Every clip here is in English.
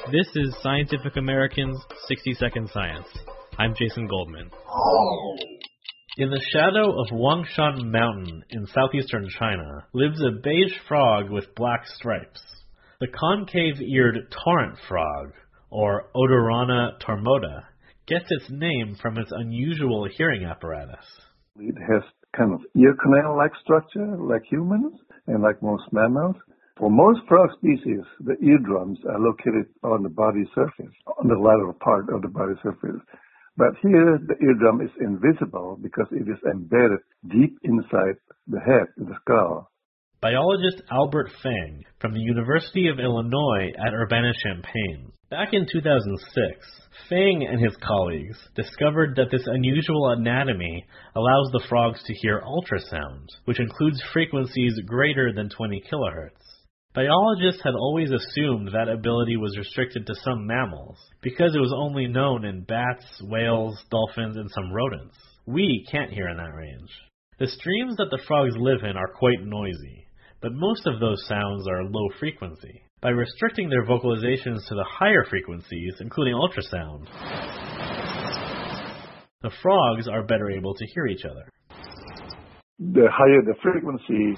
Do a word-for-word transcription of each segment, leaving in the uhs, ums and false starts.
This is Scientific American's sixty second Science. I'm Jason Goldman. In the shadow of Huangshan Mountain in southeastern China lives a beige frog with black stripes. The concave-eared torrent frog, or Odorrana tormoda, gets its name from its unusual hearing apparatus. It has kind of ear canal-like structure like humans and like most mammals. For most frog species, the eardrums are located on the body surface, on the lateral part of the body surface. But here, the eardrum is invisible because it is embedded deep inside the head, the skull. Biologist Albert Feng from the University of Illinois at Urbana-Champaign. Back in two thousand six, Feng and his colleagues discovered that this unusual anatomy allows the frogs to hear ultrasound, which includes frequencies greater than twenty kilohertz. Biologists had always assumed that ability was restricted to some mammals, because it was only known in bats, whales, dolphins, and some rodents. We can't hear in that range. The streams that the frogs live in are quite noisy, but most of those sounds are low frequency. By restricting their vocalizations to the higher frequencies, including ultrasound, the frogs are better able to hear each other. The higher the frequency,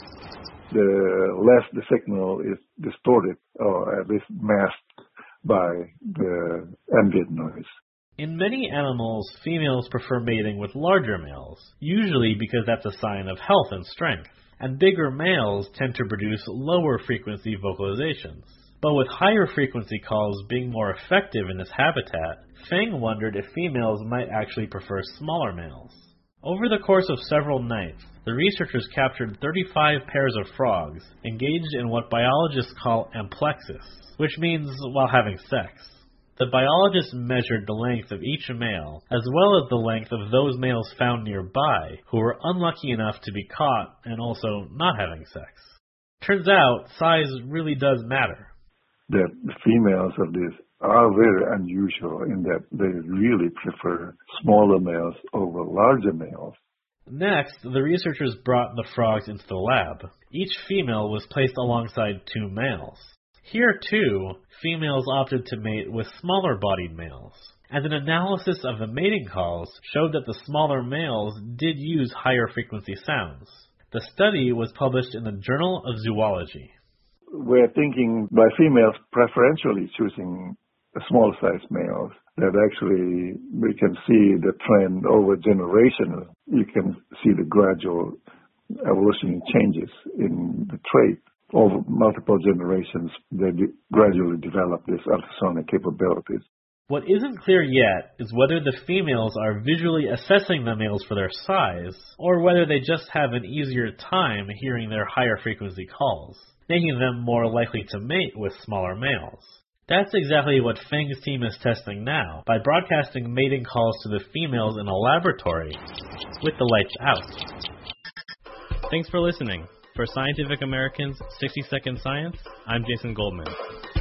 the less the signal is distorted or at least masked by the ambient noise. In many animals, females prefer mating with larger males, usually because that's a sign of health and strength, and bigger males tend to produce lower frequency vocalizations. But with higher frequency calls being more effective in this habitat, Feng wondered if females might actually prefer smaller males. Over the course of several nights, the researchers captured thirty-five pairs of frogs engaged in what biologists call amplexus, which means while having sex. The biologists measured the length of each male, as well as the length of those males found nearby who were unlucky enough to be caught and also not having sex. Turns out, size really does matter. The females of this are very unusual in that they really prefer smaller males over larger males. Next, the researchers brought the frogs into the lab. Each female was placed alongside two males. Here, too, females opted to mate with smaller-bodied males, and an analysis of the mating calls showed that the smaller males did use higher-frequency sounds. The study was published in the Journal of Zoology. We're thinking by females preferentially choosing small-sized males, that actually we can see the trend over generations. You can see the gradual evolutionary changes in the trait. Over multiple generations, they de- gradually develop these ultrasonic capabilities. What isn't clear yet is whether the females are visually assessing the males for their size, or whether they just have an easier time hearing their higher frequency calls, making them more likely to mate with smaller males. That's exactly what Feng's team is testing now, by broadcasting mating calls to the females in a laboratory with the lights out. Thanks for listening. For Scientific American's sixty second Science, I'm Jason Goldman.